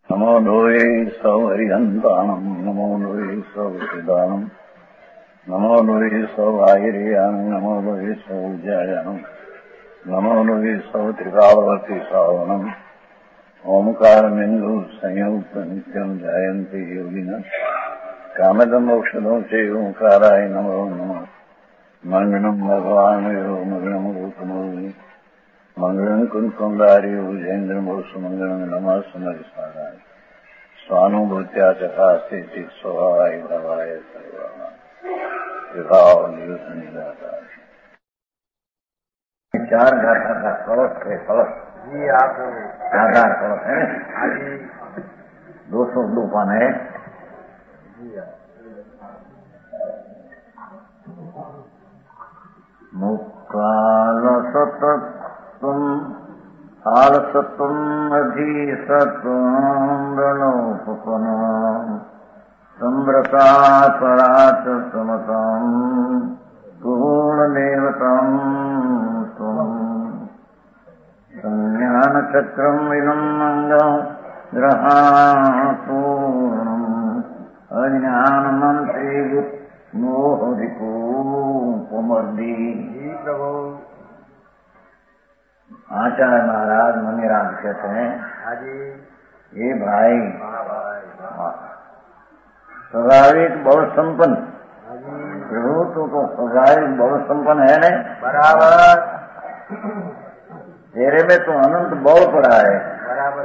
नमो लोये सौहरिहन्ताणम् नमो लोये सौहृदानम् नमो लोये सौभागिर्यानम् नमो लोये सौज्यायानम् नमो लोये सौत्रिकावती सावनम् ओंकारमिन्दु संयुक्त नित्यम् जायन्ति योगिनः कामदम् मोक्षदम् च ओंकाराय नमो नमः मङ्गलम् भगवान् यो मङ्गलम् रूपमोहि मङ्गलम् कुन्कुन्दारि भुजेन्द्रमोसुमङ्गलम् नमः समरिसाराय स्वानुभूत्या चकास्ते स्वभावाय भवाय सर्वाः चार घर का कलश है कलश जी आप 4 कलश है जी 202 पान है मुक्काल सतत्वम् आलसत्वम् अधीसत्वम् रणोपपनम् सम्रता पराच समतम् पूर्णदेवतम् संज्ञानचक्रम् इदम् अङ्गम् ग्रहापूर्णम् अज्ञानमन्त्रीभूत् मोहरिपूपमर्दी। आचार्य महाराज मुनिराज कहते हैं ये भाई स्वाभाविक बहुत संपन्न प्रभु तो स्वाभाविक बहुत संपन्न है नहीं बराबर तेरे में तो अनंत बल पड़ा है बराबर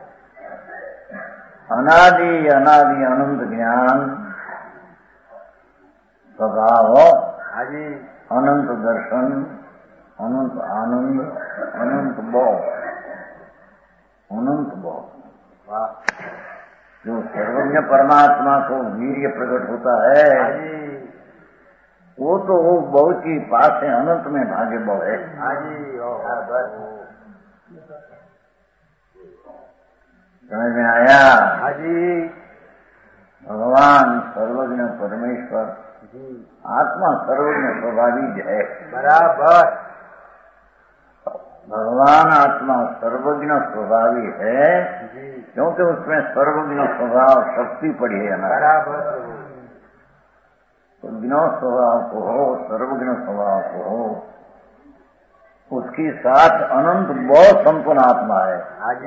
अनादि अनादि अनंत ज्ञान स्वभाव अनंत दर्शन अनंत आनंद अनंत बल जो सर्वज्ञ परमात्मा को वीर्य प्रकट होता है वो तो वो बहुत ही पास है अनंत में भाग्य बल है। समझ में आया? भगवान सर्वज्ञ परमेश्वर आत्मा सर्वज्ञ स्वभावी है बराबर भगवान आत्मा सर्वज्ञ स्वभावी है क्योंकि उसमें सर्वज्ञ स्वभाव शक्ति पड़ी है ना बराबर ज्ञ स्वभाव को हो सर्वज्ञ स्वभाव को हो उसकी साथ अनंत बहुत संपूर्ण आत्मा है।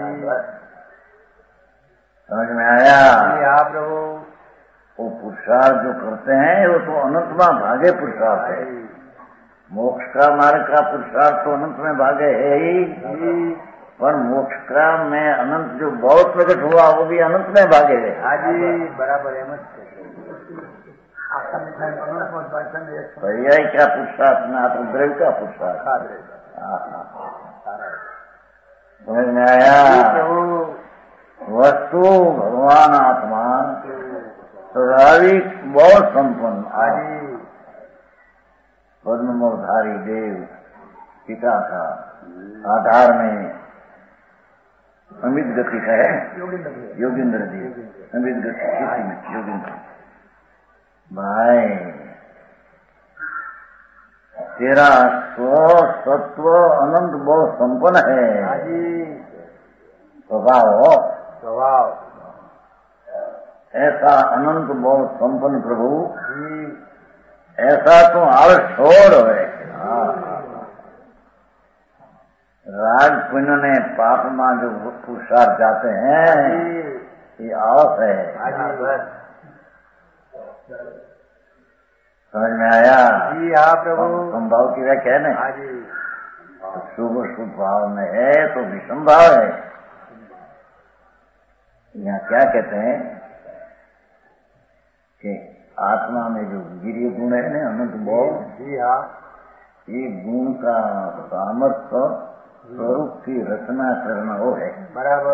समझ में आया? आप प्रभु वो पुरुषार्थ जो करते हैं वो तो अनंतमा भागे पुरुषार्थ है। मोक्ष का मार्ग का पुरुषार्थ तो अनंत में भागे है ही पर मोक्ष का में अनंत जो बहुत प्रकट हुआ वो भी अनंत में भागे है। बराबर है पर्याय क्या पुरुषार्थ में आप द्रव्य का पुरुषार्थ समझ में आया? वस्तु भगवान आत्मा स्वाभाविक बहुत संपन्न पद्मधारी देव पिता का आधार में अमित गति का है योगिंद्र जी अमित गति योगिंद्र भाई तेरा सत्व अनंत बहुत संपन्न है स्वभाव ऐसा अनंत बहुत संपन्न प्रभु ऐसा तो आलस छोड़ है। राज पुण्य ने पाप मां जो पुरुषार्थ जाते हैं ये आलस है। समझ में आया? प्रभु संभाव की व्याख्या है ना शुभ शुभ भाव में है तो विषम भाव है। यहाँ क्या कहते हैं कि आत्मा में जो वीर्य गुण है ना अनंत बल ये गुण का सामर्थ्य स्वरूप की रचना करना वो है बराबर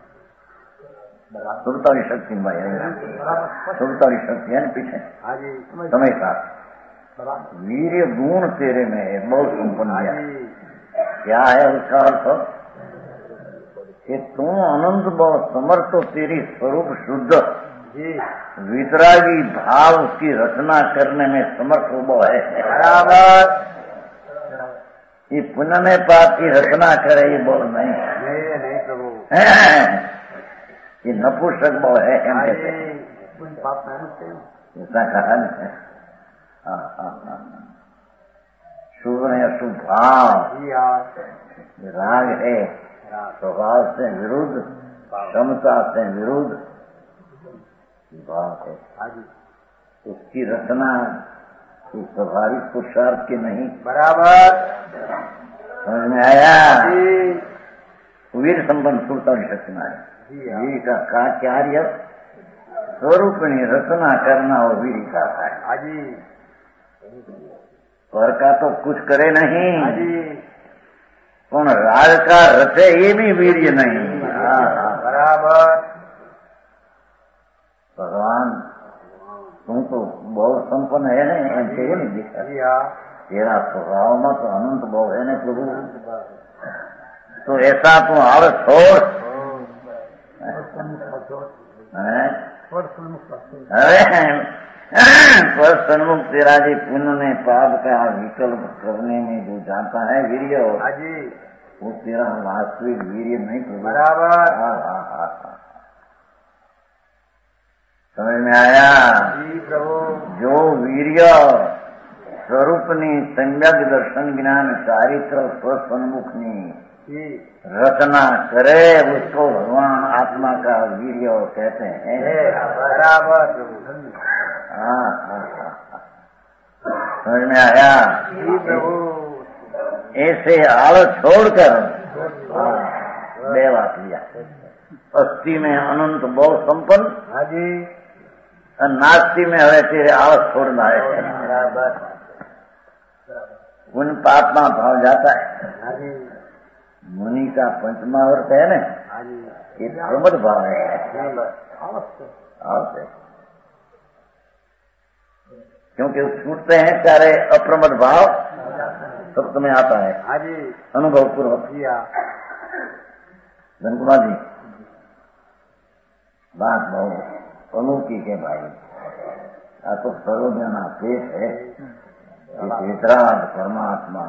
सुरतारी शक्ति भाई सुरतारी शक्ति है ना पीछे समय साथ वीर्य गुण तेरे में है बहुत संपन्न क्या है उसका अर्थ कि तुम अनंत बहुत समर्थ तेरी स्वरूप शुद्ध वितरागी भाव की रचना करने में समर्थ वो है बराबर ये पुण्य में पाप की रचना करे ये बोल नहीं प्रभु ये नपुंसक भाव है एम कहते हैं। ऐसा कहा नहीं। शुभ है अशुभ भाव, राग है स्वभाव से विरुद्ध, क्षमता से विरुद्ध भाव है। उसकी रचना स्वाभाविक पुरुषार्थ की नहीं। बराबर समझ में आया? वीर संपन्न सुरता शक्ति में आया। वीर का कार्य स्वरूपणी रचना करना और वीर का है। पर का तो कुछ करे नहीं, कौन राज का रचे ये भी वीर्य नहीं। बराबर भगवान तुम तो बहुत संपन्न है ना, तेरे नहीं दिखा। तेरा स्वभाव में तो अनंत भाव है ना प्रभु। तो ऐसा तू आलस छोड़। पर सन्मुख तेरा जी पुण्य ने पाप का विकल्प करने में जो जाता है वीर्य, वो तेरा वास्तविक वीर्य नहीं प्रभु। बराबर समझ में आया? प्रभु जो वीर्य स्वरूपनी सम्यक दर्शन ज्ञान चारित्र स्वसन्मुखनी रचना करे उसको भगवान आत्मा का वीर्य कहते हैं। बराबर समझ में आया? ऐसे आलस छोड़कर देवा किया। अस्थि में अनंत बहुत संपन्न, नास्ति में हवे तेरे आलस छोड़ना है। उन पापमा भाव जाता है। मुनि का पंचमावर्त है ना, ये धर्मद भाव है। क्योंकि छूटते हैं सारे अप्रमद भाव, सब तुम्हें आता है अनुभव पूर्वक। धनकुमार जी बात बहुत अनूठी के भाई। आ तो सर्वजना पेट है, वितराग परमात्मा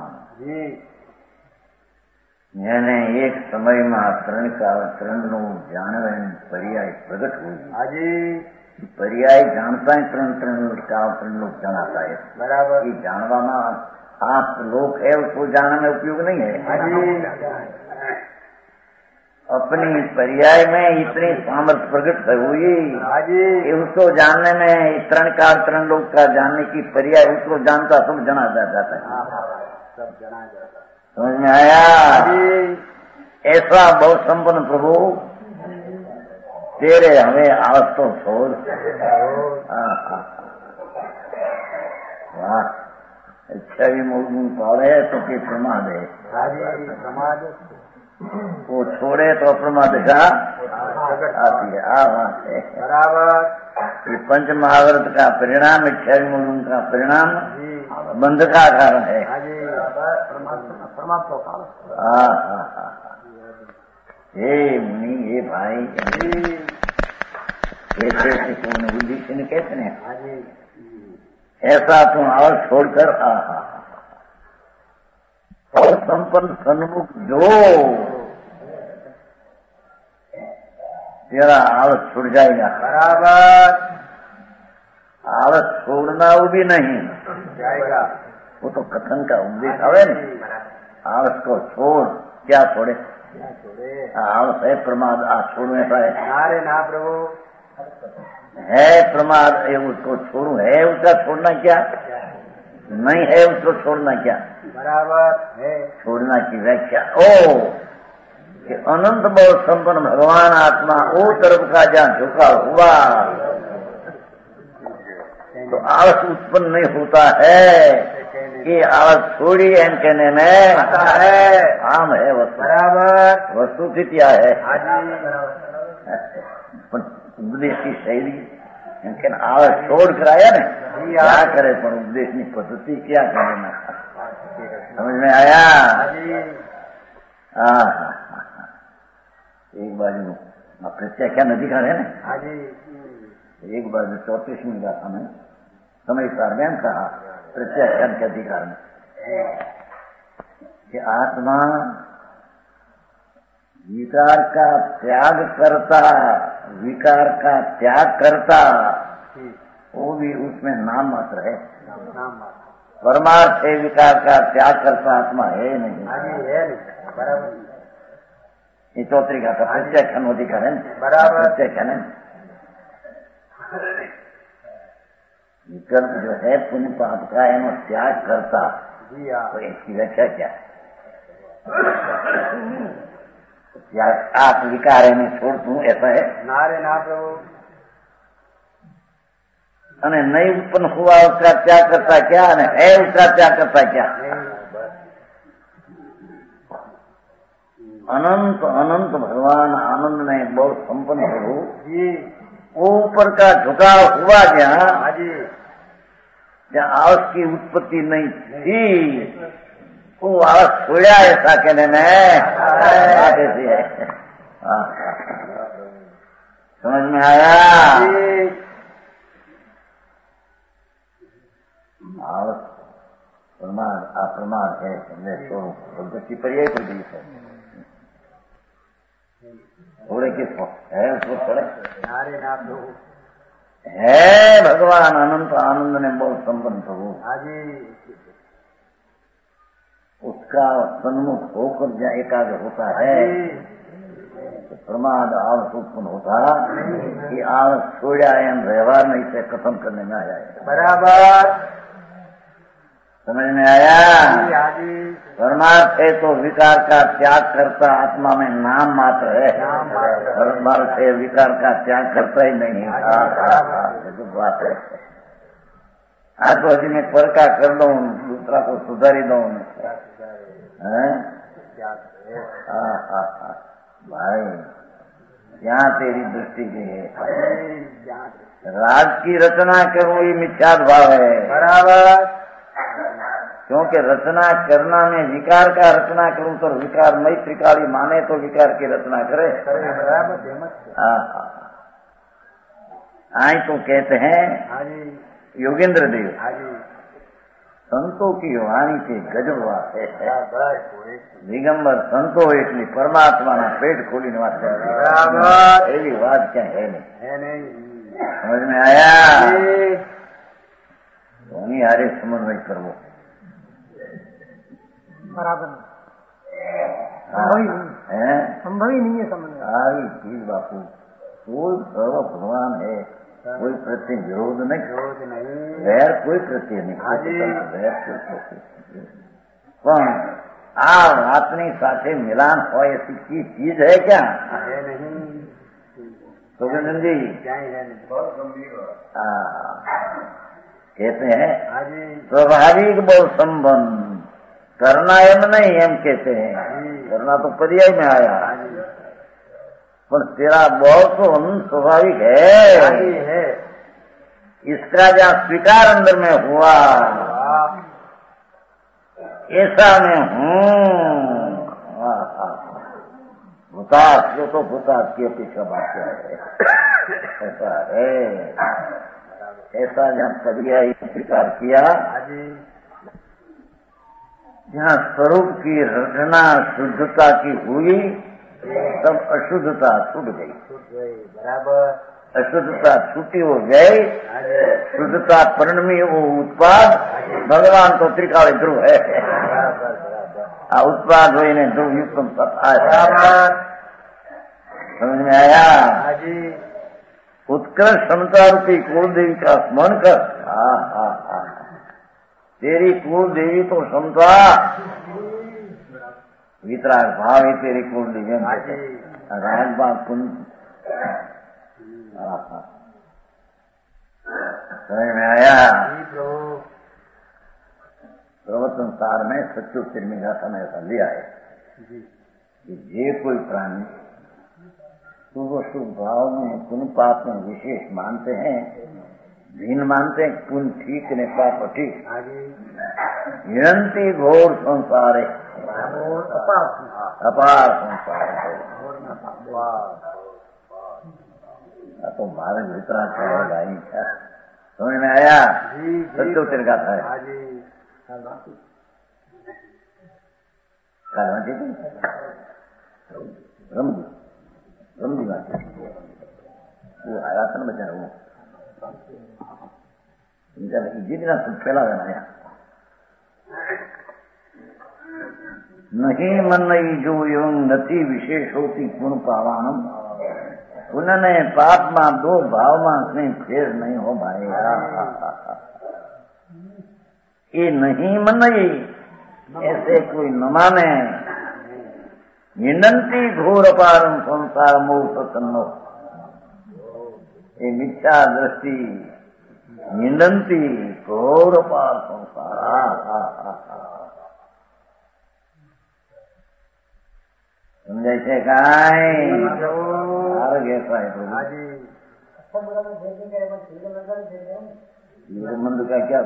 मैंने एक समय में त्रण काल त्रण जानवे पर्याय प्रकट हुई। पर्याय जानता है त्रण काल त्रण लोग जनाता है। बराबर ये जानवा में आप लोग है उसको जानने में उपयोग नहीं है। अपनी पर्याय में इतनी सामर्थ्य प्रकट हुई कि उसको जानने में त्रण काल त्रण लोग का जानने की पर्याय उसको जानता सब जना जाता है। सब जना जाता है। समझ में आया? ऐसा बहुत संपन्न प्रभु तेरे हमें आलस तो छोड़। वाह, अच्छा भी मूल पाड़े तो कि प्रमाद है। प्रमाद वो छोड़े तो अप्रमाद का आती है। बात है बराबर। ये पंच महाव्रत का परिणाम, इच्छा मूल का परिणाम बंध का कारण है। हे मुनि, हे भाई, ऐसे पूर्ण बुद्धि से कहते हैं। ऐसा तुम आलस छोड़कर और संपन्न सन्मुख जो तेरा आलस छूट जाएगा। बराबर आलस छोड़ना वो भी नहीं जाएगा। वो तो कथन का उपदेश है ना। आलस को छोड़, क्या छोड़े? आलस है प्रमाद, छोड़ने का है। नारे ना प्रभु है प्रमाद, उसको छोड़ू है, उसका छोड़ना क्या? नहीं है उसको छोड़ना क्या? बराबर है। छोड़ना की व्याख्या कि अनंत बहुत संपन्न भगवान आत्मा वो तरफ का जहाँ झुका हुआ तो आलस उत्पन्न नहीं होता है। कि आलस छोड़ी एम कहने में आता है। आम है वस्तु। बराबर वस्तु की क्या है? उपदेश की शैली इनके आलस छोड़ कर आया ना, क्या करे? पर उपदेश की पद्धति क्या करना समझ में आया? एक बाजू प्रत्याख्यान अधिकार है ना। एक बाजू 34वीं का समय सार्वयन कहा प्रत्याख्यान के अधिकार में कि आत्मा विकार का त्याग करता, विकार का त्याग करता, वो भी उसमें नाम मात्र है। परमार्थ है विकार का त्याग करता आत्मा है नहीं। बराबर ये चौतरिका का प्रत्यक्षण अधिकरण बराबर प्रत्यक्षण विकल्प जो है पुण्य पाप का एनो त्याग करता, जी हाँ। तो इसकी व्याख्या क्या? त्याग आप विकार में छोड़ दूं ऐसा है? नारे ना प्रभु। અને नहीं उत्पन्न हुआ उसका त्याग करता क्या, અને है उसका त्याग करता क्या? अनंत अनंत भगवान आनंद में बहुत संपन्न प्रभु जी वो ऊपर का झुकाव हुआ जहाँ हाँ जी जहाँ आवास की उत्पत्ति नहीं थी, वो आवास छोड़ा ऐसा कहने में बात ऐसी है। समझ में आया? आवास प्रमाद अप्रमाद है, समझे तो प्रगति पर्याय प्रदेश है। थोड़े किसको है उसको थोड़े नारे ना प्रभु है भगवान अनंत आनंद ने बहुत संपन्न प्रभु हाँ जी उसका सन्मुख होकर जहाँ एकाग्र होता है तो प्रमाद आलस उत्पन्न होता कि आलस छोड़ा एम व्यवहार में इसे खत्म करने में आया है। बराबर समझ में आया? हाँ जी परमार्थ है तो विकार का त्याग करता आत्मा में नाम मात्र है। नाम मात्र। परमार्थ है विकार का त्याग करता ही नहीं। तो बात है तो हजी मैं परका कर दू दूसरा को सुधारी दू भाई क्या तेरी दृष्टि की है? राज की रचना करूं ये मिथ्याद भाव है। बराबर क्योंकि रचना करना में विकार का रचना करूं तो विकार मई त्रिकाली माने तो विकार की रचना करे। आई तो कहते हैं योगेंद्र देव संतों की वाणी से गजब बात है। दिगंबर संतो એટલી પરમાત્માના પેટ ખોલીને વાત કરે એવી વાત ક્યાં है नहीं। समझ में आया? ધોની હારે સમન્વય કરવો बराबर संभव ही नहीं है समन्वय। सारी चीज बापू कोई सर्व भगवान है, कोई प्रत्यय विरोध नहीं, वैर कोई प्रत्यय नहीं, वैर कोई प्रत्यय પણ આ વાતની સાથે મિલાન હોય ऐसी चीज है क्या? सुगंधन जी कहते हैं स्वाभाविक बहुत संबंध करना एम नहीं एम कहते हैं, करना तो पर्याय में आया पर तेरा बहुत स्वाभाविक है। इसका जहाँ स्वीकार अंदर में हुआ ऐसा मैं हूँ। भूतास जो तो भूतास की अपेक्षा बात क्या है? ऐसा है, ऐसा जहाँ पर्याय स्वीकार किया जहाँ स्वरूप की रचना शुद्धता की हुई तब अशुद्धता छूट गई। बराबर अशुद्धता छूटी हो गई, शुद्धता परिणमी वो उत्पाद भगवान तो त्रिकाल ध्रुव है। उत्पाद हुई ने ध्रुव युक्त समझ में आया? उत्कृष्ट क्षमता रूपी कुल देवी का स्मरण कर। तेरी कुल देवी तो क्षमता वितराग भाव ही तेरी कुल देवी राग बाग कुंज समझ में आया? प्रवचन सार में सच्चो तिरमिगा समय ऐसा लिया है कि जे कोई प्राणी शुभ शुभ भाव में पुण्य पाप में विशेष मानते हैं, भिन्न मानते हैं, पुण्य ठीक ने पाप ठीक, हिरंती घोर संसार है, अपार संसार है। तो भारत भीतरा चलेगा ही क्या? समझ में आया? सच्चो तिरगा था रमदी बात है वो आयातन बचा वो जितना कुछ फैला देना यहाँ नहीं मन नहीं जो एवं नति विशेष होती पूर्ण पावानम पुण्य पाप में दो भाव में कहीं फेर नहीं हो भाई। ये नहीं मन नहीं ऐसे कोई न माने निंदंती घोर पारम संसार मोह प्रसन्न ये मिथ्या दृष्टि निंदंती घोर पार संसार समझे છે કાંઈ આરોગ્ય मंद का क्या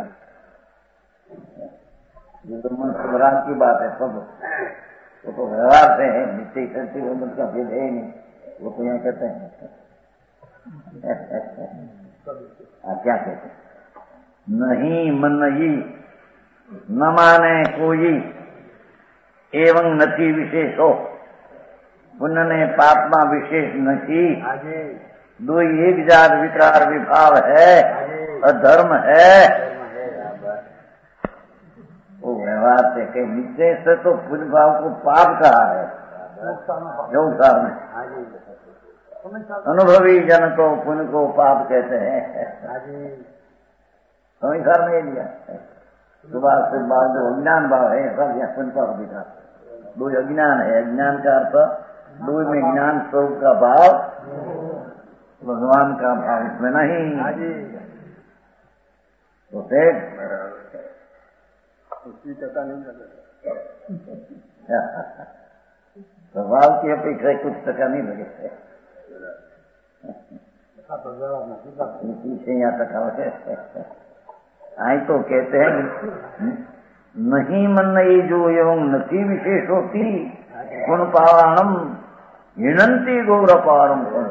मंद स्वराज की बात है सब वो तो व्यवहार से है नित्य शक्ति मंद का भेद है ही नहीं वो तो यहाँ कहते हैं क्या कहते हैं नहीं मन ही न माने कोई एवं नति विशेष हो पुण्य ने पाप में विशेष नहीं दो एक जात विकार विभाव है अधर्म है वो व्यवहार से कहीं निश्चय से तो पुण्य भाव को पाप कहा है संसार में अनुभवी जन को पुण्य को पाप कहते हैं संसार में लिया सुबह से बाद जो अज्ञान भाव है सब यहाँ पुण्य का विकार दो अज्ञान है अज्ञान का अर्थ दो में ज्ञान स्वरूप का भाव भगवान का भाव इसमें नहीं तो देख स्वभाव की अपेक्षा कुछ टका नहीं लगे पीछे यहाँ तक आई तो कहते हैं नहीं मन नहीं जो एवं नति विशेष होती गुण पावाणम हिणंती गौरपारम गुण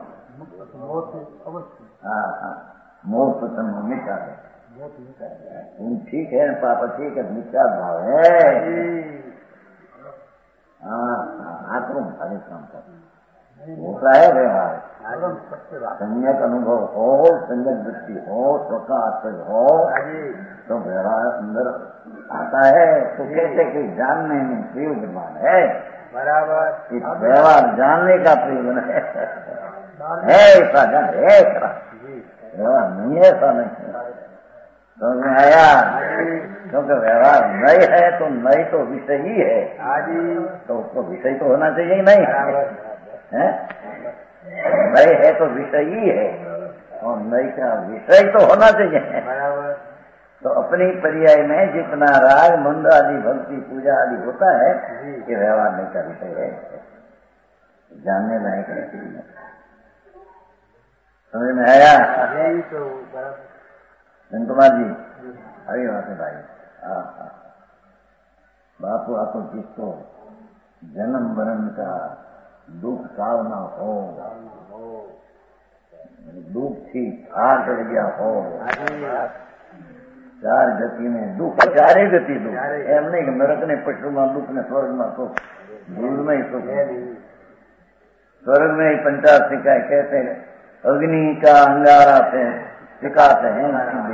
मोह प्रसन्न मिथ्या है ठीक है पाप ठीक है मिथ्या भाव है आत्म भारी काम कर होता है व्यवहार सम्यक अनुभव हो सम्यक दृष्टि हो स्वका आश्चर्य हो तो व्यवहार अंदर आता है तो कैसे कि जानने में प्रयोजन है बराबर इस व्यवहार जानने का प्रयोजन है ऐसा जान है व्यवहार नहीं है ऐसा नहीं समझ में आया क्योंकि व्यवहार नहीं है तो नहीं तो विषय ही है तो उसको विषय तो होना चाहिए नहीं है नहीं है तो विषय ही है और नहीं का विषय तो होना चाहिए तो अपनी पर्याय में जितना राग मंद आदि भक्ति पूजा आदि होता है ये व्यवहार नहीं का विषय है जानने लायक है समझ में आया कुमार जी अरे बात है भाई बापू आपको जिसको जन्म मरण का दुख सावना हो दुख की आग गया हो चार गति में दुख चारे गति दुख एम नहीं नरक ने पशु में दुख ने स्वर्ग में सुख दूर में ही सुख स्वर्ग में ही 50 सिकाए कहते हैं अग्नि का अंगारा से सिखाते हैं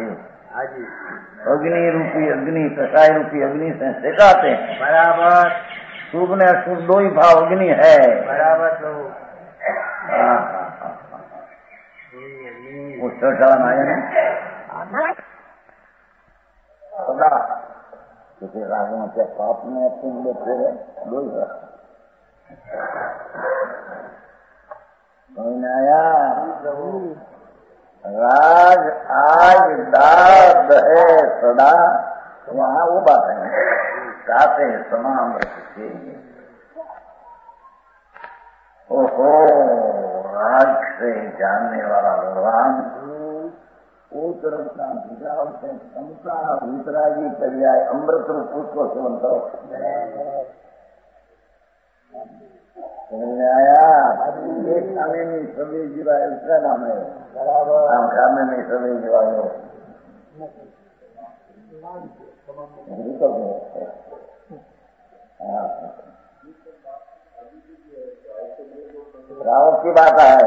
अग्नि रूपी अग्नि कसाई रूपी अग्नि से सिखाते हैं बराबर शुभ ने अशुभ दो ही भाव अग्नि है बराबर वो चौटान आया ना किसी राग में क्या पाप में अपने लिए पूरे दो ही समझ में आया राज आज दाद है सदा वहाँ वो बात है गाते समान रखते ओहो राग से जानने वाला भगवान वो तरफ का विचार से क्षमता वितरागी करियाए अमृत रूप उसको सेवन करो समझ में आया एक खाने में सभी जीवा उसका नाम है हम खाने में सभी जीवा रावत की बात है।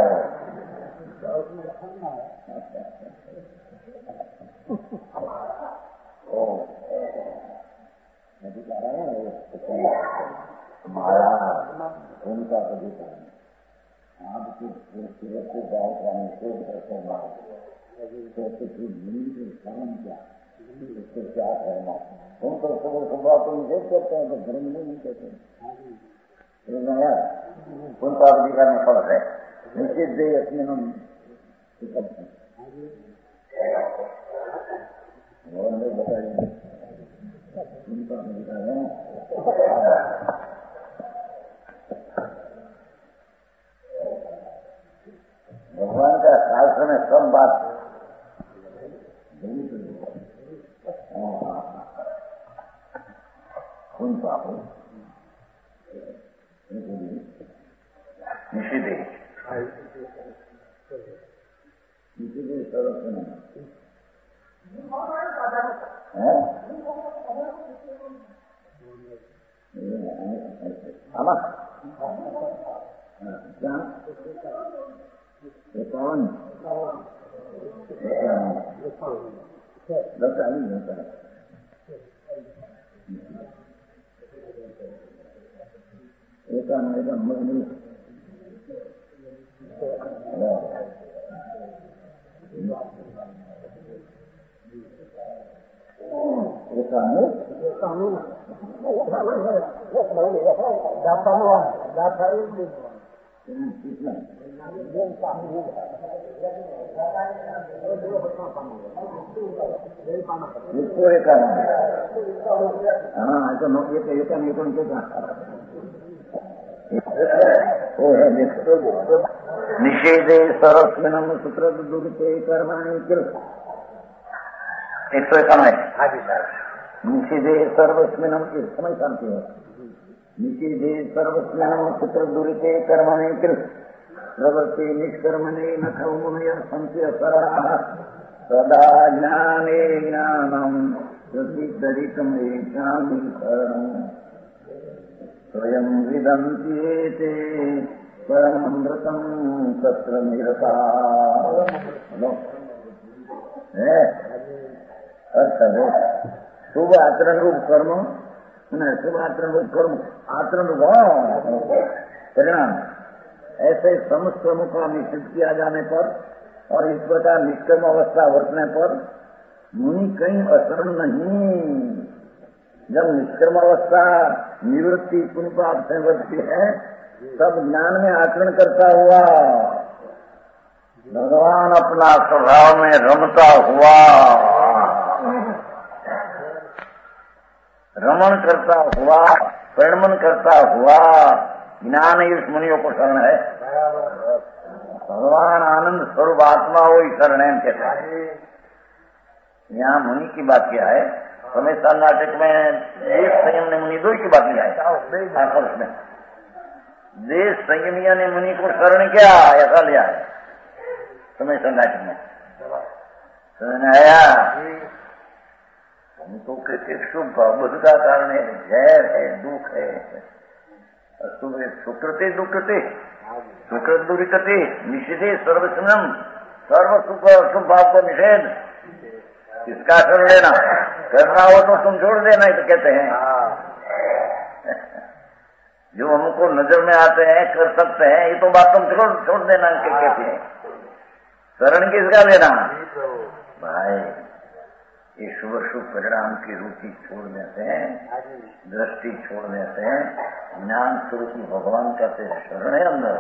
माया उनका कभी आपकी गायक रानी शोध करते क्या इससे क्या करना उनको सुबह सुबह तो निषेध करते हैं तो धर्म नहीं कहते उनका अधिकार में फल है निश्चित दे इसमें हम बताइए उनका अधिकार है। भगवान का शास्त्र में सब बात सुन पाओ निषेधे सर्वस्व क्या कौन लगता नहीं होता है ऐसा मजबूर निषेधे सरस्विनम सूत्र दुर्ते कर्माणि किल 151 निषेधे सर्वस्मिनम किल समय शांति है निषेधे सर्वस्मिनम सूत्र दुर्ते कर्माणि किल प्रवृत्ति निष्कर्मणे न कौमुनय संशय शरणः सदा ज्ञाने ज्ञानम् प्रतिदरितमेषामि शरणम् स्वयं विदन्ति एते परममृतम् तत्र निरता शुभ आचरण रूप कर्म शुभ आचरण रूप कर्म आचरण रूप परिणाम ऐसे समस्त कर्मों का निश्चित किया जाने पर और इस प्रकार निष्कर्म अवस्था वर्तने पर मुनि कहीं असरण नहीं। जब निष्कर्म अवस्था निवृत्ति पुण्यपाप से वर्ती है तब ज्ञान में आचरण करता हुआ भगवान अपना स्वभाव में रमता हुआ रमण करता हुआ परिणमन करता हुआ ज्ञान ही उस मुनियों को शरण है। भगवान आनंद स्वरूप आत्मा हो शरण है कहते हैं। यहाँ मुनि की बात क्या है समय साल नाटक में देश संयम ने मुनि दो की बात नहीं आई उसमें देश संयमिया ने मुनि को शरण किया ऐसा लिया है समय साल नाटक में समझ आया। हमको के शुभ बुद्ध का कारण है जैर है दुख है सुकृते दुकृते सुकृत दुरिकते निषेधे सर्वस्नम सर्व सुख और शुभ भाव को निषेध इसका शरण लेना करना हो तो तुम छोड़ देना तो कहते हैं। जो हमको नजर में आते हैं कर सकते हैं ये तो बात तुम छोड़ देना कहते हैं। शरण किसका लेना भाई ये शुभ शुभ परिणाम की रुचि छोड़ने से दृष्टि छोड़ने से ज्ञान स्वरूप भगवान का शरण है अंदर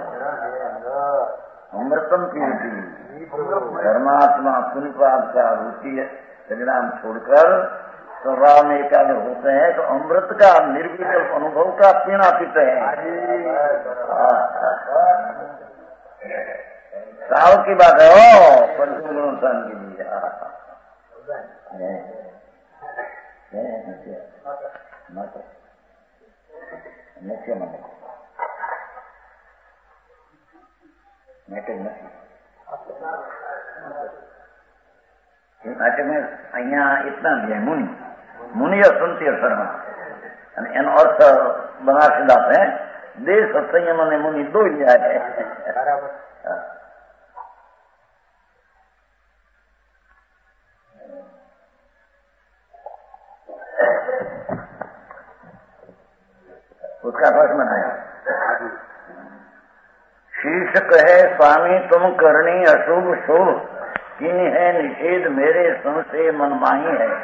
अमृतम की रुचि धर्मात्मा पुण्यपाप का रुचि परिणाम छोड़कर स्वभाव में एकाग्र होते हैं तो अमृत का निर्विकल्प अनुभव का पीना पीते हैं। साव की बात है पंचुनुष्ठान के लिए નાટ્યમાં અહીંયા એટલા જ છે મુનિ સંતિ શર્મા અને એનો અર્થ બનારસીદાસ હે देश संयम ने मुनि दो लिया है। बराबर। उसका प्रश्न है, शीर्ष कहे स्वामी तुम करनी अशुभ शुभ, किन है निषेध मेरे संशय मनमाही है।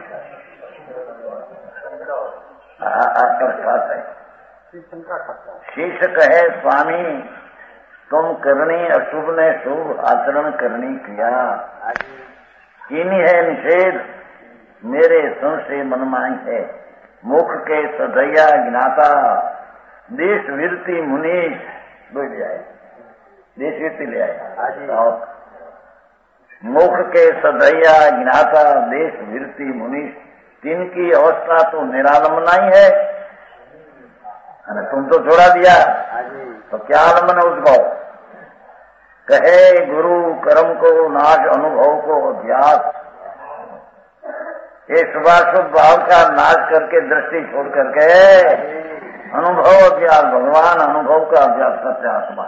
शीर्ष कहे स्वामी तुम करनी अशुभ ने शुभ आचरण करनी किया, किन है निषेध मेरे संशय मनमाही है। मुख के सदैया ज्ञाता देश विरती मुनीष दो ले आए, देश विरती ले आए। मुख के सदैया ज्ञाता देश विरती मुनीष, तिनकी अवस्था तो निरालंबना ही है। अरे तुम तो छोड़ा दिया तो क्या आलम्बन उद्भव। कहे गुरु कर्म को नाश अनुभव को अभ्यास, ये शुभाशुभ भाव का नाश करके दृष्टि छोड़ करके अनुभव अभ्यास, भगवान अनुभव का अभ्यास करते आत्मा।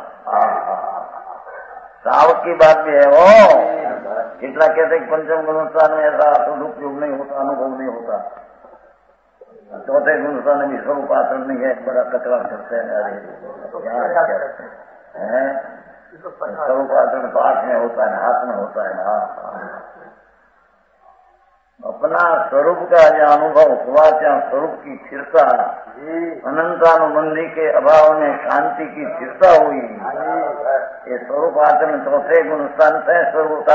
सावक की बात भी है वो। कितना कहते कि पंचम गुणस्थान में ऐसा सदुपयोग नहीं होता, अनुभव नहीं होता। चौथे गुणस्थान में भी स्वरूप आचरण नहीं है, बड़ा तकरार करते हैं। स्वरूप आचरण पाठ में होता है, हाथ में होता है। अपना स्वरूप का जो अनुभव हुआ, क्या स्वरूप की स्थिरता, अनंतानुबंधी के अभाव में शांति की स्थिरता हुई, ये स्वरूप आचरण चौथे गुण संत है स्वरूपता।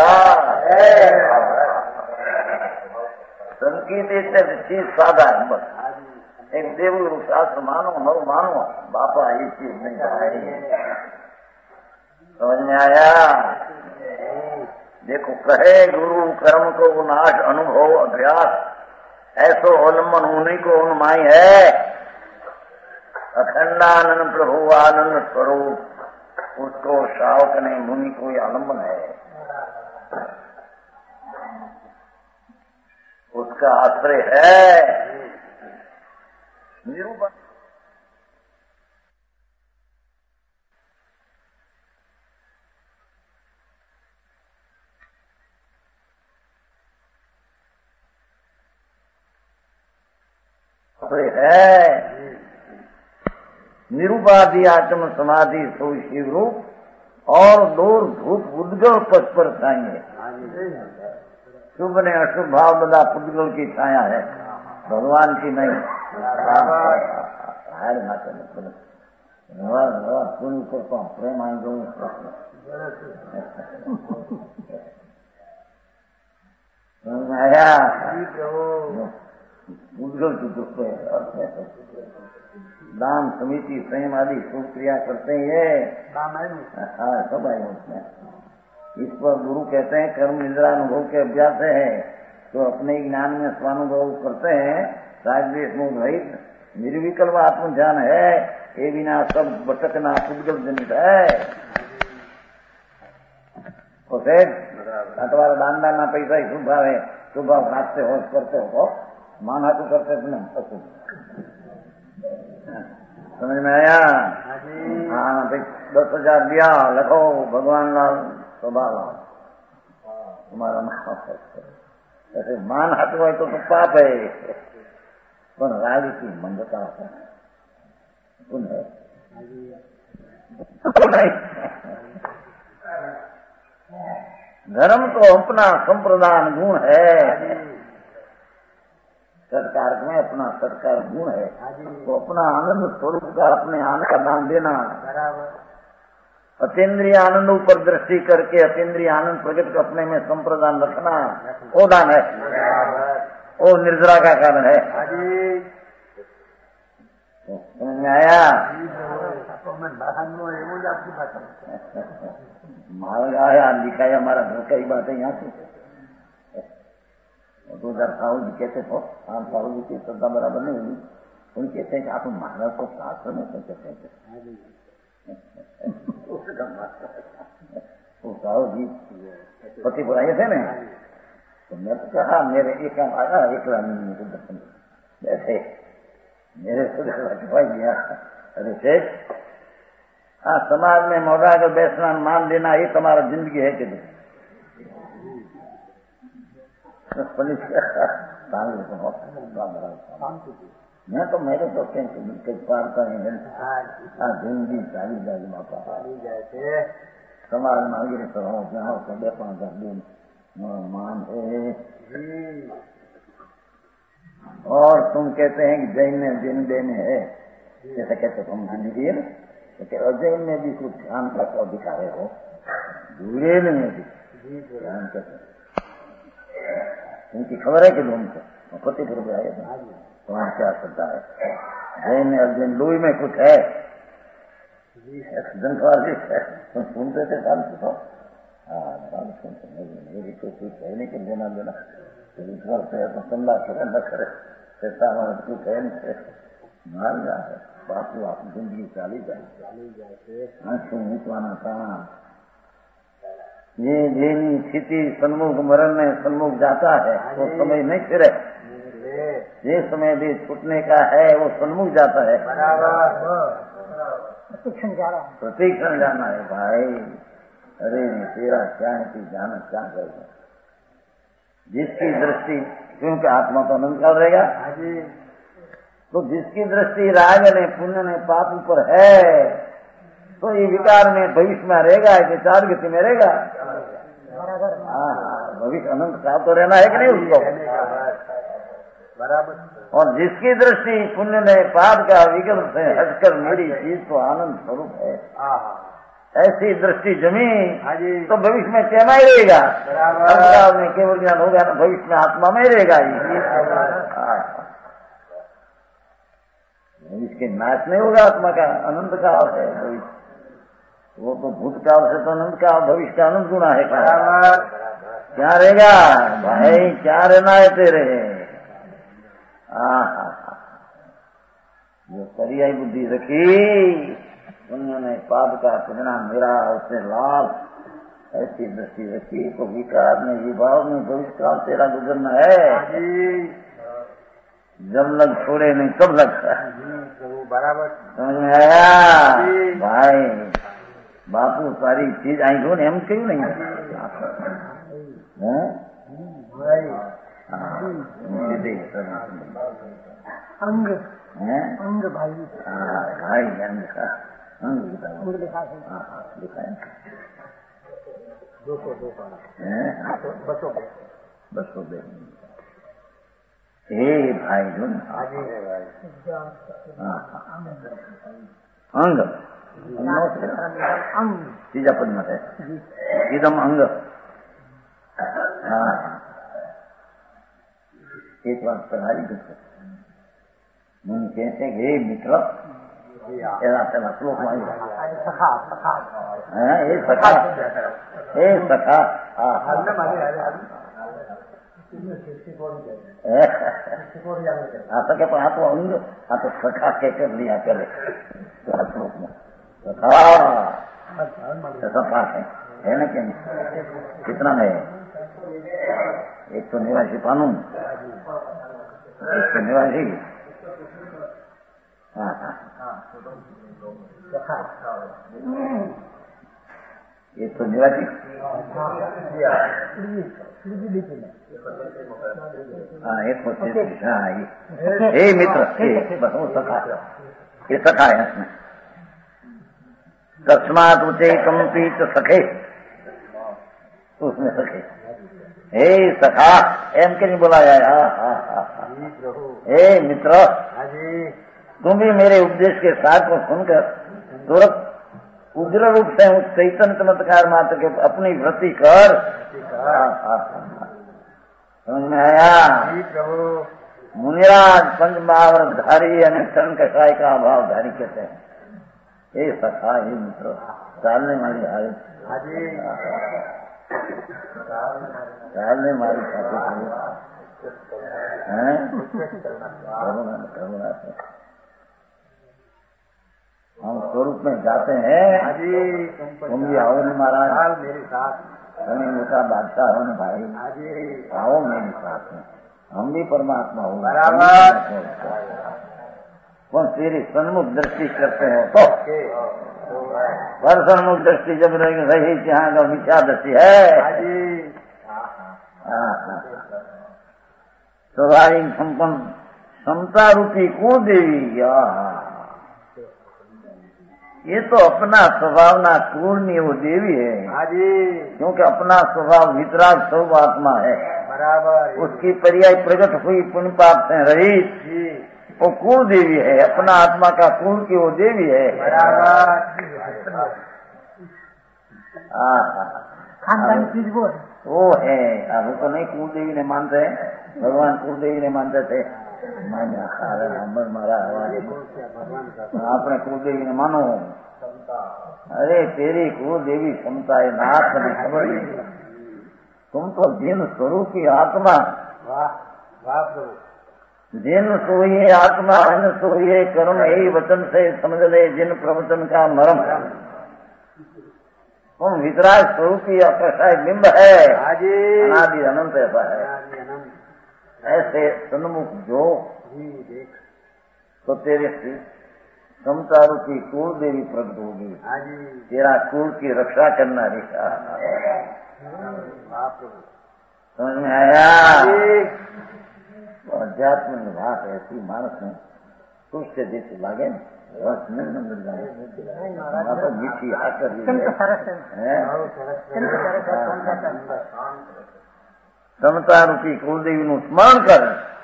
संकीर्तित चीज साधारण बस एक देवगुरु शास्त्र मानो नव मानो, बापा ये चीज नहीं समझ में आया। देखो कहे गुरु कर्म को नाश अनुभव अभ्यास, ऐसो अवलंबन उन्हीं को उन्माई है। अखंडानंद प्रभु आनंद स्वरूप, उसको श्रावक ने मुनि को आलम्बन है, उसका आश्रय है। निरूपण है। निरूपाधि आत्म समाधि सो शिव रूप और दूर धूप उद्गल पथ पर छाएंगे। शुभ ने अशुभ भाव बदा पुद्गल की छाया है, भगवान की नहीं। प्रेम आई दो आया उद्गल की दुख दान समिति संयम आदि शुभ क्रिया करते हैं। हाँ सब आए उसमें। इस पर गुरु कहते हैं कर्म निद्रा अनुभव के अभ्यास है, तो अपने ज्ञान में स्वानुभव करते हैं। राजदेश में रहित निर्विकल्प आत्म ध्यान है, ये बिना सब भटकना उद्गल जनित है। अथवा दान दाना पैसा ही शुभ भाव है, शुभ भाव हाथ से होश करते हो, माना तो करते नहीं। समझ में आया। हाँ 10,000 दिया, लखो भगवान लाल स्वभाव तुम्हारा नाम। ऐसे मान हाथ में तो पाप है, पर राज की मंदता है धर्म तो अपना संप्रदान गुण है। सरकार में अपना सरकार गुण है, तो अपना आनंद स्वरूप का अपने आनंद का दान देना। अतीन्द्रिय आनंद ऊपर दृष्टि करके अतीन्द्रिय आनंद प्रकट को अपने में संप्रदान रखना, वो दान है, वो निर्जरा का कारण है। समझ में आया। मार्ग आया दिखाया हमारा घर का ही बात है। यहाँ से 2000 साहू जी कहते थे, हाँ साहू जी की श्रद्धा बराबर नहीं हुई, उन कहते हैं कि आप महाराज को शास्त्र में कैसे कहते वो साहू जी पति बुलाए थे ना, तो मैं तो कहा मेरे एक आया एक दर्शन, जैसे मेरे से भाई दिया अरे सेठ, हाँ समाज में मौका कर बैठना मान लेना ये तुम्हारा जिंदगी है कि नहीं? मैं तो मेरे तो पार का जिंदगी चाली जाए बापा समाज में आगे करो जहाँ सबे 5-10 दिन मान है। और तुम कहते हैं कि जैन में जिंदे में है, जैसे कहते तुम जिंदगी है ना, अजैन में भी कुछ ध्यान का तो अधिकार हो, बुरे में भी ध्यान करते उनकी खबर है कि उनको फतेहपुर में आए तो वहाँ क्या श्रद्धा है? जैन में अर्जुन लुई में कुछ है, तुम सुनते थे साल तो मेरी तो कुछ है नहीं कि देना देना ईश्वर से तो सुनना करे न करे ऐसा कुछ है नहीं मार जाए बापू आप जिंदगी चाली जाए आंखों नीचवाना था। ये जेनी स्थिति सन्मुख मरण में सन्मुख जाता है वो समय नहीं फिरे, ये समय भी छूटने का है वो सन्मुख जाता है, प्रतीक्षण जाना है भाई। अरे तेरा क्या है कि जाना क्या करेगा? जिसकी दृष्टि क्योंकि आत्मा तो अनंत काल रहेगा, तो जिसकी दृष्टि राग ने पुण्य ने पाप ऊपर है तो ये विकार में भविष्य में रहेगा कि चार गति में रहेगा। हाँ भविष्य अनंत काल तो रहना है कि नहीं उसको? बराबर। और जिसकी दृष्टि पुण्य ने पाप का विकल्प से हटकर मेरी चीज तो आनंद स्वरूप है, ऐसी दृष्टि जमी तो भविष्य में चैमा ही रहेगा। अंतकाल में केवल ज्ञान होगा तो भविष्य में आत्मा में रहेगा ही। भविष्य के नाश नहीं होगा आत्मा का, अनंत काल है भविष्य, वो तो भूतकाल से तो अनंत काल भविष्य का अनंत गुना है। क्या रहेगा भाई, क्या रहना है तेरे? जो करियाई बुद्धि रखी उन्होंने पाप का परिणाम मेरा उससे लाभ, ऐसी दृष्टि रखी तो विकार में विभाव में भविष्य काल तेरा गुजरना है। जब लग छोड़े नहीं तब लगता है। बराबर समझ में आया भाई? बापू सारी चीज आई क्यों नहीं, हम क्यों नहीं अंग अंग भाई भाई अंग लिखा है 200 हे भाई जो अंग अंग तीजा पद में है इदम अंग। हाँ एक बात पढ़ाई मुनि कहते हैं हे मित्र तेरा श्लोक मांग सखा आता क्या पढ़ा तो अंग हाँ तो सखा कहकर लिया करे श्लोक में सखा है ना क्या? कितना है? 189 पानू 189 189 हे मित्र बस वो सखा, ये सखा है इसमें तस्मात उचे कंपी तो सखे, तो उसमें सखे हे सखा एम के नहीं बोला जाए। हे मित्र तुम भी मेरे उपदेश के साथ को सुनकर तुरंत उग्र रूप से उस चैतन्य चमत्कार मात्र के अपनी वृत्ति कर। समझ में आया? मुनिराज पंचमहावरधारी अनुष्ठान कषाय का अभाव धारी कहते हैं। हे सखा हे मित्र चालने वाली हारी चालने वाली करुणा से हम स्वरूप में जाते हैं। तुम भी आओ न महाराज मेरे साथ, मोटा बादशाह हो न भाई, आओ मेरे साथ में, हम भी परमात्मा हो। कौन तेरी सन्मुख दृष्टि करते हो तो पर सन्मुख दृष्टि जब रही जहाँ का मिथ्या दृष्टि है। स्वाभाविक संपन्न समता रूपी को देवी, ये तो अपना स्वभाव ना पूर्ण वो देवी है, क्योंकि अपना स्वभाव वितराग स्वरूप आत्मा है, बराबर। उसकी पर्याय प्रकट हुई पुण्य पाप से रहित वो कुल देवी है, अपना आत्मा का कुल की वो देवी है, बराबर। खानदानी चीज वो है। अब तो नहीं कुल देवी ने मानते हैं, भगवान कुल देवी ने मानते थे, मारा आपने कुल देवी ने मानो। अरे तेरी कुल देवी क्षमता है नाथ ने खबर नहीं, तुम तो जिन स्वरूप की आत्मा, जिन सोइए आत्मा अन सोइए कर्म यही वचन से समझ ले जिन प्रवचन का मरम, तुम वितराग स्वरूप की अकषाय बिंब है, अनादि अनंत ऐसा है। ऐसे सन्मुख जो तो तेरे समता रूपी कुल देवी प्रकट होगी, तेरा कुल की रक्षा करना रेखा। समझ में आया? अध्यात्म में बात ऐसी मानस में कुछ से जैसे लागे रस नहीं मिल जाए तो मीठी आकर समता रूपी कुल देवी नु स्मरण कर,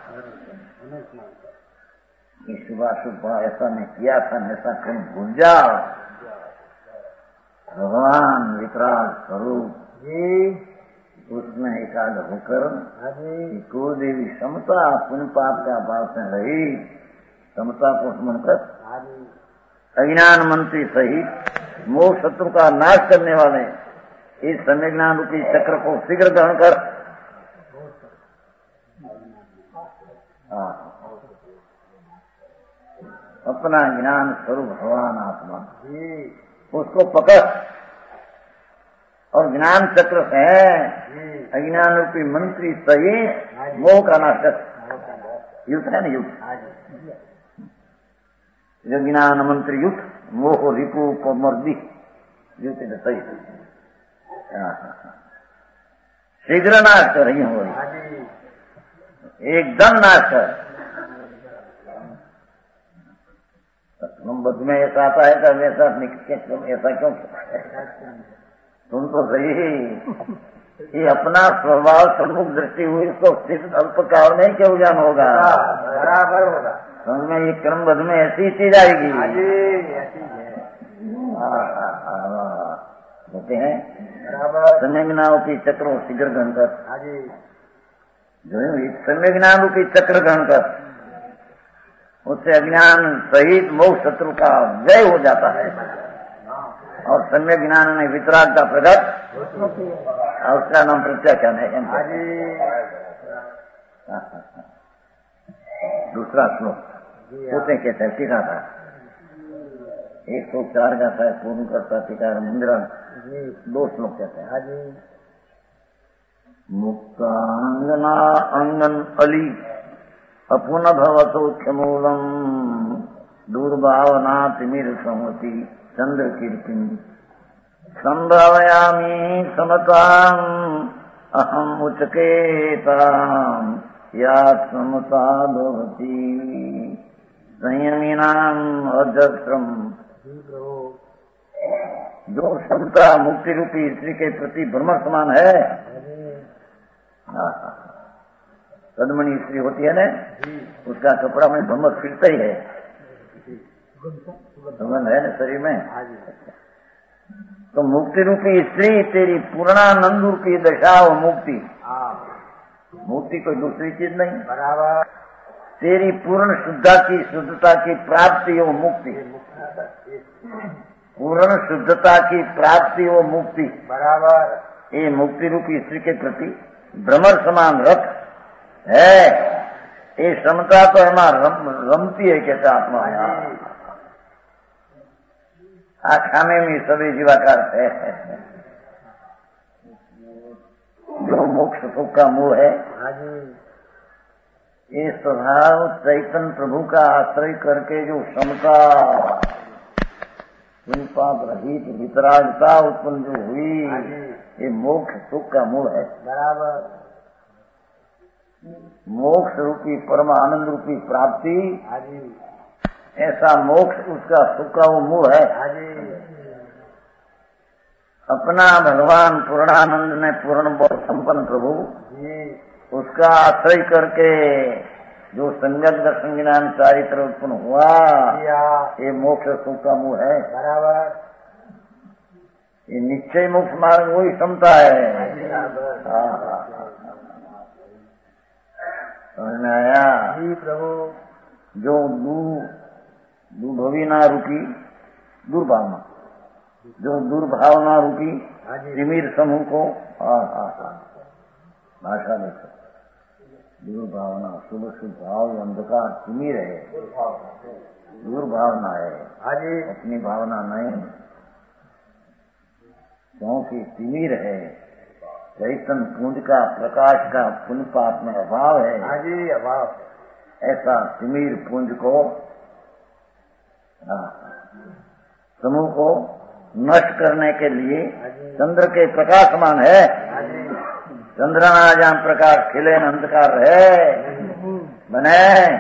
शुभ ऐसा नहीं किया था, ऐसा कम भूल जाओ। भगवान विकराल स्वरूप उसमें एकाग्र होकर कुल देवी समता पुण्य पाप का भाव से रही, समता को स्मरण कर अज्ञान मंत्री सहित मोह शत्रु का नाश करने वाले इस समय ज्ञान रूपी चक्र को शीघ्र ग्रहण कर। अपना ज्ञान स्वरूप भगवान आत्मा उसको पकड़ और ज्ञान चक्र से अज्ञान रूपी मंत्री सहित मोह का नाश कर। युद्ध है ना, युद्ध जो ज्ञान मंत्री युद्ध मोह रिपु मर्दी युद्ध सही शीघ्र नाश कर रही हो, एकदम नाश कर। नंबर में ऐसा आता है तब ऐसा ऐसा क्यों? तुम तो सही ये अपना स्वभाव सन्मुख दृष्टि हुई, इसको सिर्फ अल्पकाल में क्यों ज्ञान होगा, बराबर होगा। समझ में ये क्रमबद्ध में ऐसी चीज आएगी। होते हैं समय ज्ञान की चक्रों शीघ्र ग्रहण कर, जो समय ज्ञान रूपी चक्र ग्रहण कर, उससे अज्ञान सहित मोह शत्रु का जय हो जाता है और सम्यक ज्ञान में वितराग का प्रकट और उसका नाम प्रत्याख्यान है। दूसरा श्लोक होते कहते हैं टीका था 104 का था पूर्ण करता टीका मंदिरा 2 श्लोक कहते हैं। मुक्तांगना अंगन अली अपुन भवतोक्षमूलम दुर्भावना तिमिर समति चंद्र कीर्ति संभावयामी समताम अहम उचकेताम या समता भवति संयमीनाम अजस्रम। जो समता मुक्ति रूपी स्त्री के प्रति ब्रह्म समान है, सदमणि स्त्री होती है ना, उसका कपड़ा में ब्रह्म फिरता ही है, सुगंध है ना शरीर में। तो मुक्ति रूपी स्त्री तेरी पूर्णानंद रूपी दशा वो मुक्ति, मुक्ति कोई दूसरी चीज नहीं, बराबर। तेरी पूर्ण शुद्धता की प्राप्ति वो मुक्ति, पूर्ण शुद्धता की प्राप्ति वो मुक्ति, बराबर। ये मुक्ति रूपी स्त्री के प्रति भ्रमर समान रथ है। ये समता तो हमारा रमती है कहते आत्मा खाने में सभी जीवाकार है। जो मोक्ष सुख का मूल है ये स्वभाव चैतन्य प्रभु का आश्रय करके जो समता पाप रहित वितरागता उत्पन्न जो हुई, ये मोक्ष सुख का मूल है। बराबर। मोक्ष रूपी परम आनंद रूपी प्राप्ति, ऐसा मोक्ष उसका सुख का वो मूल है। अपना भगवान पूर्णानंद ने पूर्ण बोध संपन्न प्रभु उसका आश्रय करके जो संगत दर्शन ज्ञान चारित्र उत्पन्न हुआ, ये मोक्ष सुख का मूल है। बराबर। ये निश्चय मोक्ष मार्ग वही क्षमता है। समझ में आया? जी प्रभु। जो दुर्भवीना रूपी दुर्भावना, जो दुर्भावना रूपी तिमिर समूह को भाषा देखो, दुर्भावना शुभ शुभ भाव अंधकार तिमिर है, दुर्भावना है, अपनी भावना नहीं, क्योंकि तिमिर है, चैतन्य पुंज का प्रकाश का पुण्य पाप में अभाव है। अभाव। ऐसा तिमिर पुंज को समूह को नष्ट करने के लिए चंद्र के प्रकाशमान है। चंद्रमा जहाँ प्रकाश खिले अंधकार है बने।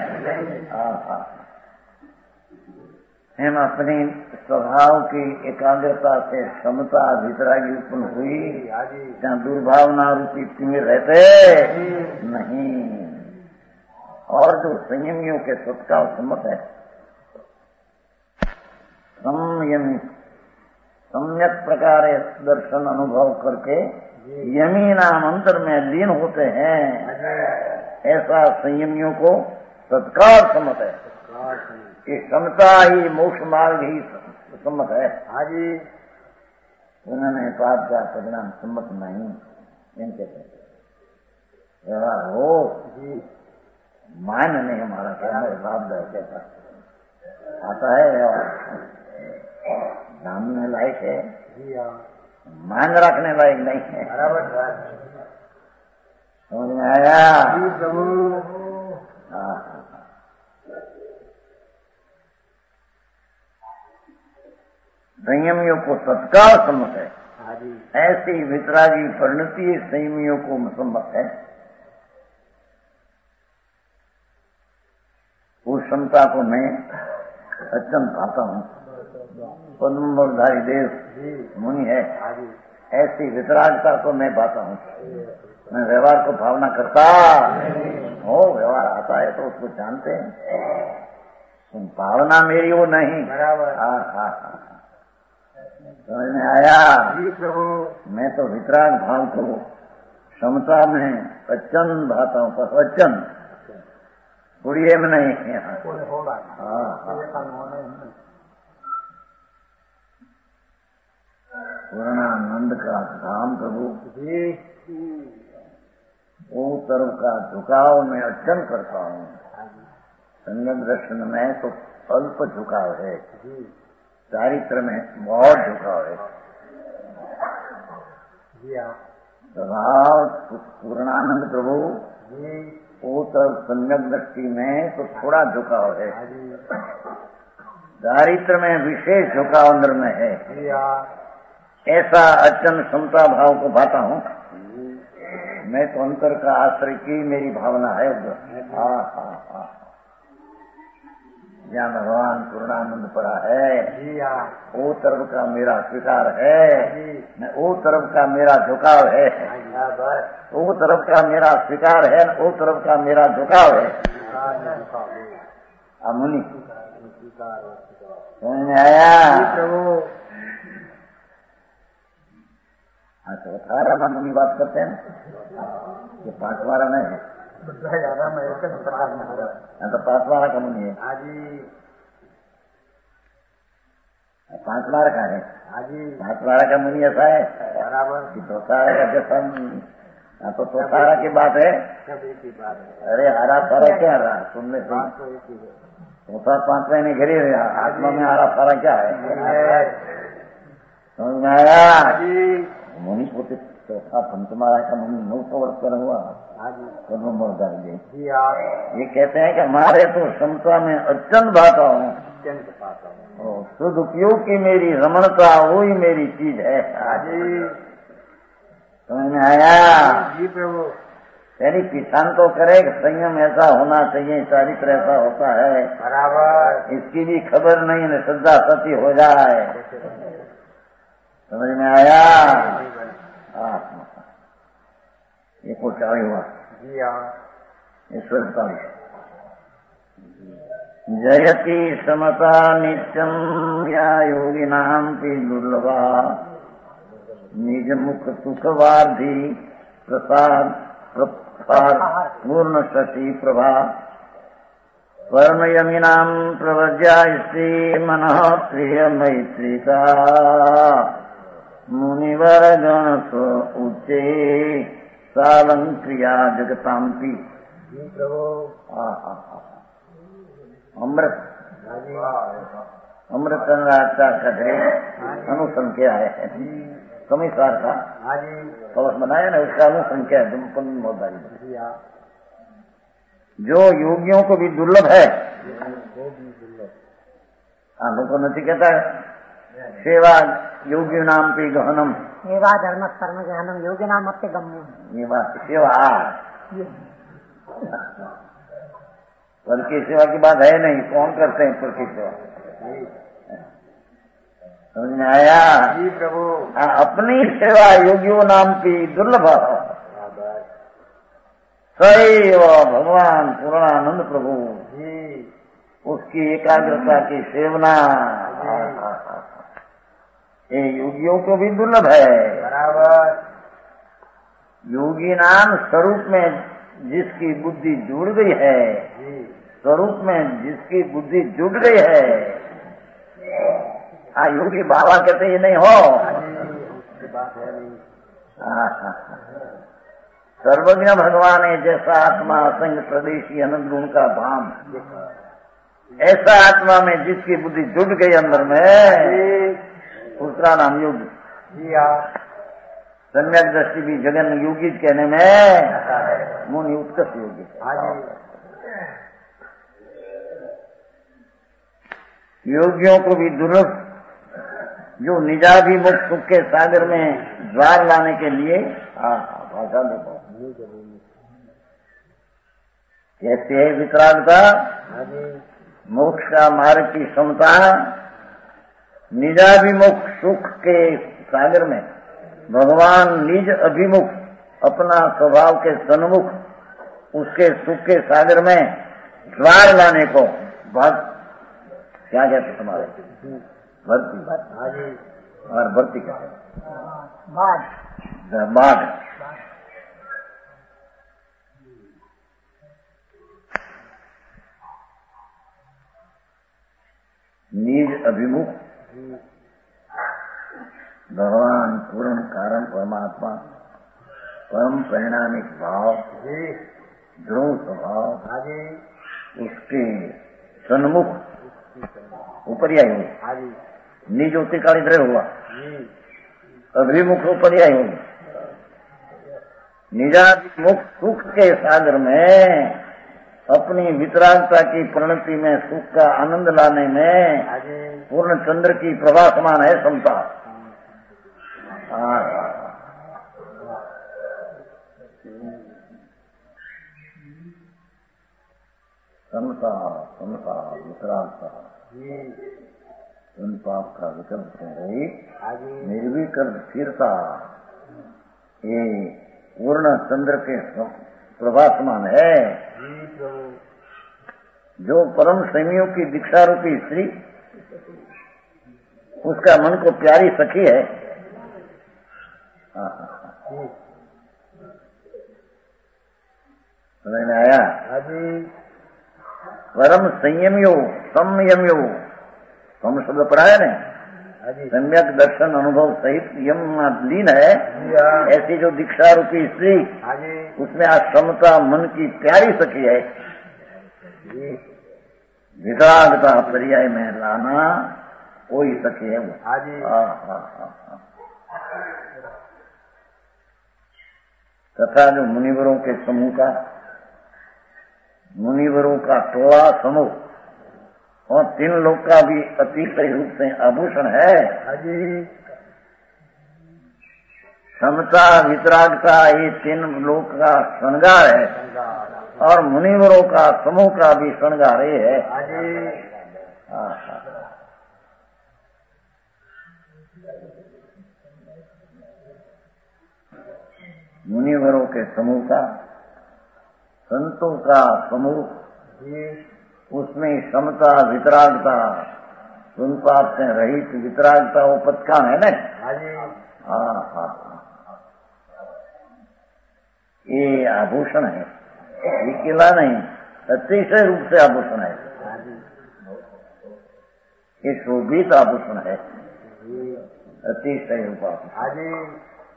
हम अपनी स्वभाव की एकाग्रता से समता वितरागी उत्पन्न हुई, जहाँ दुर्भावना रूपी तिमिर रहते नहीं। और जो संयमियों के सत्कार सम्मत है, संयमी सम्यक प्रकार दर्शन अनुभव करके यमी नाम अंतर में लीन होते हैं, ऐसा संयमियों को सत्कार सम्मत है। ये समता ही मोक्ष मार्ग ही सम्मत है। उन्होंने पाप का परिणाम सम्मत नहीं, इनके व्यवहार हो मान नहीं। हमारा कहना लाभदायक कहता आता है व्यवहार जानने लायक है, मान रखने लायक नहीं है। समझ में आया? संयमियों को सत्कार सम्मत है, ऐसी वितरागी परिणति संयमियों को सम्मत है। उस क्षमता को मैं अत्यंत भाता हूँ। पद्मधारी देव मुनि है, ऐसी वितरागता को मैं भाता हूँ। मैं व्यवहार को भावना करता हो, व्यवहार आता है तो उसको जानते हैं, भावना मेरी वो नहीं। समझ में आया? मैं तो वितराग भाव को क्षमता में अत्यंत भाता हूँ, पर अत्यंत गुड़िए में नहीं। पूर्णानंद का धाम प्रभु वो तरफ का झुकाव मैं अत्यंत करता हूँ। संगत दर्शन में तो अल्प झुकाव है, चारित्र में बहुत झुकाव है। स्वभाव पूर्णानंद प्रभु वो तरफ संगत दृष्टि में तो थोड़ा झुकाव है, चारित्र में विशेष झुकाव अंदर में है। ऐसा अत्यंत समता भाव को भाता हूँ मैं तो। अंतर का आश्रय की मेरी भावना है उधर। जहाँ भगवान पूर्णानंद पड़ा है वो तरफ का मेरा स्वीकार है, वो तरफ का मेरा झुकाव है, वो तरफ का मेरा स्वीकार है, वो तरफ का मेरा झुकाव है। मुनि समझ में आया? अच्छा, 18 मुनि बात करते हैं, ये 5वारा नहीं है। तो 5वारा का मुनि है, 5वारा का है। 5वारा का मुनि ऐसा है कि तोतारा का जैसा तो तोतारा की बात है। अरे हरा फरा क्या रहा सुनने से तोता 5 महीने घिरी रहा, आत्मा में हरा फरा क्या है? समझ में आया? मुनि પોતે ચોથા पंचमारा का मम्मी 900 वर्ष पर हुआ। ये कहते हैं कि हमारे तो समता में अत्यंत भाता हूँ, शुद्ध उपयोग की मेरी रमणता वही मेरी चीज है। समझ में आया? जी प्रभु। यानी किसान तो करे संयम ऐसा होना चाहिए, चारित्र ऐसा होता है बराबर, इसकी भी खबर नहीं न श्रद्धा सती हो जाए। समझ में आया? ये को चाहे हुआ जी हाँ। ईश्वर का जयति समता नित्यम या योगिनाम की दुर्लभा निज मुख सुखवार्धी प्रसाद पूर्ण शशि प्रभा परम यमिनाम प्रवज्या श्री मन प्रिय मैत्रिका मुनिवर गण सो उच्चे सालं क्रिया जगतांपी। अमृत अमृत कटरे अनुसरण किया है कमिसार का कवच बनाया ना, उसका अनुसरण किया है मोदारी। जो योगियों को भी दुर्लभ है, लोगों को नहीं कहता है सेवा योगी नाम पे गहनम, सेवा धर्म कर्म गहनम योगी नाम अपने गम्यम। ये बात सेवा पद की सेवा की बात है नहीं, कौन करते हैं पद की सेवा? समझ में आया? जी प्रभु। अपनी सेवा योगियों नाम की दुर्लभ सैव भगवान पूर्णानंद प्रभु जी, उसकी एकाग्रता की सेवना ये योगियों को भी दुर्लभ है। बराबर। योगी नाम स्वरूप में जिसकी बुद्धि जुड़ गई है, स्वरूप में जिसकी बुद्धि जुड़ गई है, हाँ योगी बाबा कहते ये नहीं हो। सर्वज्ञ भगवान है जैसा आत्मा असंग प्रदेशी अनंत गुण का धाम, ऐसा आत्मा में जिसकी बुद्धि जुड़ गई अंदर में उसका नाम योगी। सम्यक दृष्टि भी जगन योगी कहने में मुनि उत्कृष्ट योगी। योगियों को भी दुर्लभ जो निजाभिमुख सुख के सागर में द्वार लाने के लिए भाषा देखो कैसे है वितरागता, मोक्ष का मार्ग की क्षमता, निजाभिमुख सुख के सागर में भगवान निज अभिमुख अपना स्वभाव के सन्मुख उसके सुख के सागर में द्वार लाने को क्या कहते तुम्हारे भर्ती और भर्ती कहते बाढ़। निज अभिमुख भगवान पूर्ण कारण परमात्मा परम परिणामिक भाव ध्रुव स्वभाव उसके सन्मुख उपरियाई हुई निज उत्काली द्रव हुआ अभिमुख उपरियाई हुई निजाभिमुख सुख के सागर में अपनी वितरागता की परिणति में सुख का आनंद लाने में पूर्ण चंद्र की प्रभा समान है समता। समता समता वितरागता उन पाप का विकल्प हो गई निर्विकल्प स्थिरता, ये पूर्ण चंद्र के प्रभा समान है। जो परम संयमियों की दीक्षा रूपी स्त्री उसका मन को प्यारी सखी है। समझ में आया? परम संयमियो संयमियो हम शब्द पढ़ा है ना, सम्यक दर्शन अनुभव सहित यम लीन है। ऐसी जो दीक्षा रूपी स्त्री उसमें आज समता मन की प्यारी सखी है। विरागता पर्याय में लाना कोई सखी है वो। तथा जो मुनिवरों के समूह का, मुनिवरों का टोला समूह और 3 लोक का भी अतिशय रूप से आभूषण है। समता वितरागता ये 3 लोक का श्रृंगार है और मुनिवरों का समूह का भी श्रृंगार ये है। मुनिवरों के समूह का, संतों का समूह, उसमें समता वितरागता, सुनपाप से रहित वितरागता वो पथकान है न। ये आभूषण है, ये किला नहीं, अतिशय रूप से आभूषण है, ये शोभित आभूषण है, अतिशय रूप आभूषण।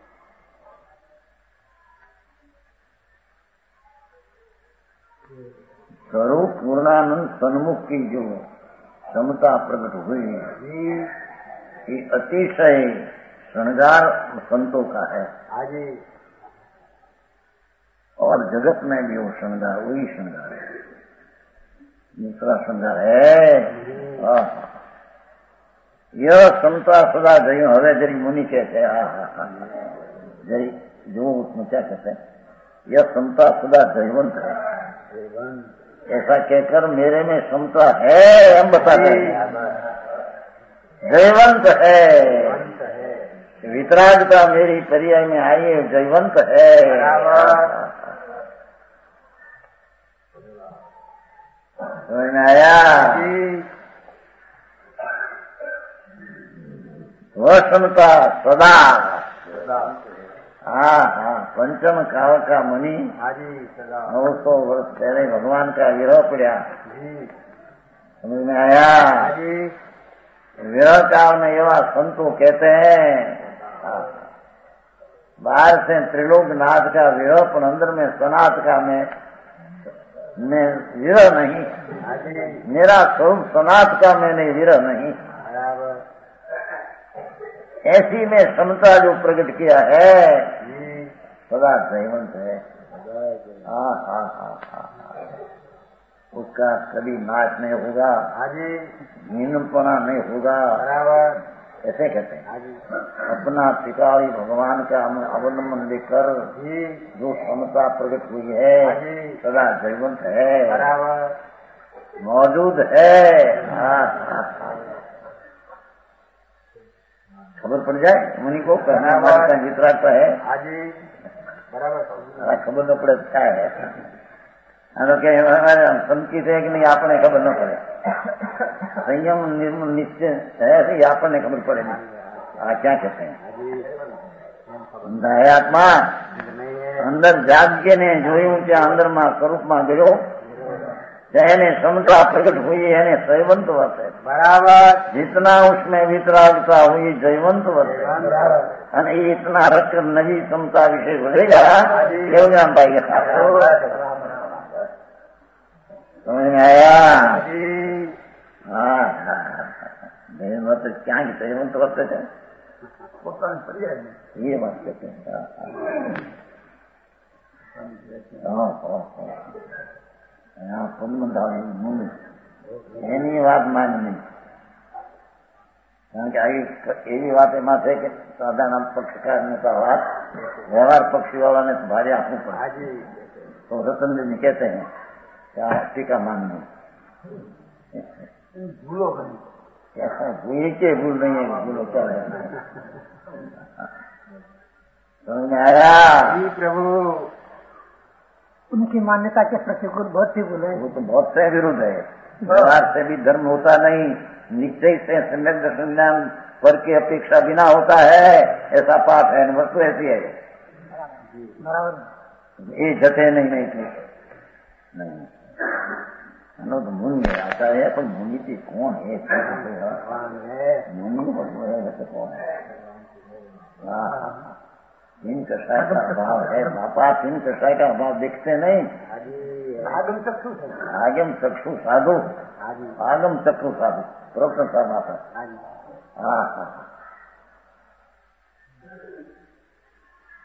स्वरूप पूर्णानंद सन्मुख की जो क्षमता प्रकट हुई, ये अतिशय श्रृंगार संतों का है और जगत में भी वो श्रृंगार, वही श्रृंगार है, दूसरा श्रृंगार है। यह समता सदा जय हवे जरी मुनि कहते जरी जो उसमें क्या कहते हैं, यह समता सदा जयवंत है, ऐसा कहकर मेरे में समता है हम बताते हैं, जयवंत है, वितरागता मेरी पर्याय में आई है, जयवंत है। समझ में आया? वह समता सदा, पंचम काल का मुनि 900 वर्ष पहले भगवान का विरह पड़ा, समझ में आया? विरह काल में एवं संतों कहते हैं, बाहर से त्रिलोकनाथ का विरह, पर अंदर में सनात का मैं विरह नहीं, मेरा स्वरूप सनात का मैंने विरह नहीं, ऐसी में समता जो प्रकट किया है सदा जयवंत है। उसका कभी नाश नहीं होगा, हीनपना नहीं होगा, ऐसे कहते हैं। अपना पितारी भगवान का अवलंबन लेकर जो समता प्रकट हुई है सदा जयवंत है, मौजूद है। खबर पड़ जाए मुनि को कहना हमारे का वितरागता है, खबर न पड़े क्या है, संकित है कि नहीं आपने खबर न पड़े, संयम निर्मल निश्चय है आपने खबर पड़े नहीं। क्या कहते हैं आत्मा अंदर जाग के ने જોયું કે અંદરમાં સ્વરૂપમાં ગયો, જેને समता प्रकट हुई है जयवंत वर्ष है, बराबर। जितना उसमें वितरागता हुई जयवंत वर्ष है, ये इतना रखकर नवी समता विषय बढ़ेगा क्यों जान पाएगा। समझ में आया? जयवंत क्या जयवंत वर्ष है, ये बात कहते हैं। એની વાત માની નહીં, કારણ કે એવી વાત એમાં છે કે સાધારણ પક્ષકારને તો વાત વ્યવહાર પક્ષી વાળાને તો ભારે આપવું પડે, તો રતનજી ને કહેते हैं क्या टीका मानना भूलो नहीं, के भूल नहीं है, भूलो क्या है। समझ में आया? प्रभु उनकी मान्यता के प्रतिकूल बहुत सी बोले, वो तो बहुत से विरुद्ध है। व्यवहार से भी धर्म होता नहीं, निश्चय से सम्यक दर्शन ज्ञान पर की अपेक्षा बिना होता है, ऐसा पाठ है, वस्तु ऐसी है। ये जते नहीं थी नहीं तो मुनि आता है, पर मुनि थी कौन है, मुनि कौन है? तीन कषाय का भाव है बापा, तीन कषाय का भाव दिखते नहीं। आगम चक्षु साधु, आगम चक्षु साधु प्रोक्त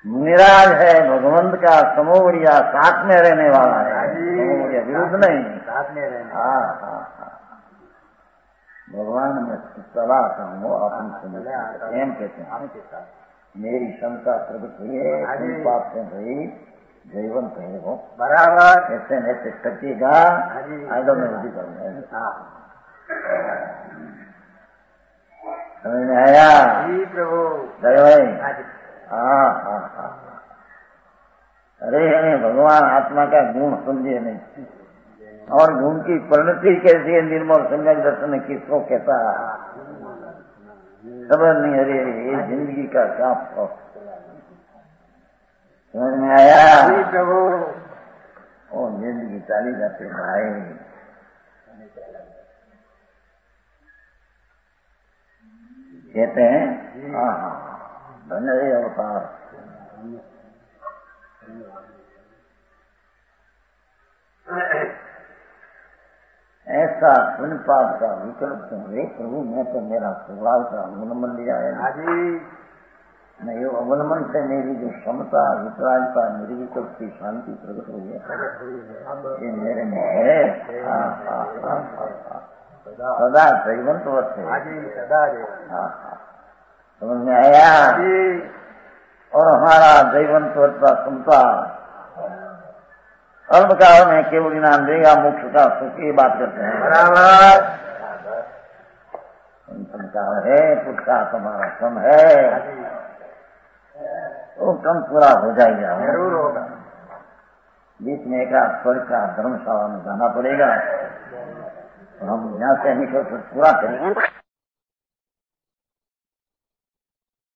निराज है, भगवंत का समोवरिया, साथ में रहने वाला है, समोवरिया विरुद्ध नहीं, साथ में रहने। हाँ हाँ हाँ, भगवान में सलाह का हो अपन सुन एम कहते हैं। मेरी शंका प्रकट हुई है, तुम पाप से भई जैवंत है वो बराबर, ऐसे ऐसे टकेगा, आइडो में उठी करूंगा। समझ में आया? जी प्रभु। जय भाई। हाँ हाँ हाँ, अरे हमें भगवान आत्मा का गुण समझे नहीं, और गुण की परिणति कैसी है, निर्मल सम्यक दर्शन किसको कहता है, खबर नहीं। अरे ये जिंदगी का क्या फर्क, समझ में आया? जी प्रभु। ओ जिंदगी चाली जाते भाई, कहते हैं हाँ हाँ, धन्य रे अवतार। ऐसा सुन पाप का विकल्प रे प्रभु, मैं तो मेरा स्वभाव का अवलंबन लिया है। मैं ये अवलंबन से मेरी जो क्षमता, विकरालता, निर्विकल्प की शांति प्रकट हुई है, ये मेरे में है। हाँ हाँ हाँ हाँ, सदा जयवंतवत है। हाँ हाँ, समझ में आया? और हमारा जयवंतवत का क्षमता अल्पकाल में केवल इनाम देगा, मोक्ष का सुख, की बात करते हैं। बराबर, संस्कार है, पुरस्कार तुम्हारा कम है, वो कम पूरा हो जाएगा, जरूर होगा। बीच में एक स्वर्ग का धर्मशाला में जाना पड़ेगा, हम यहाँ से निकल कर पूरा करेंगे।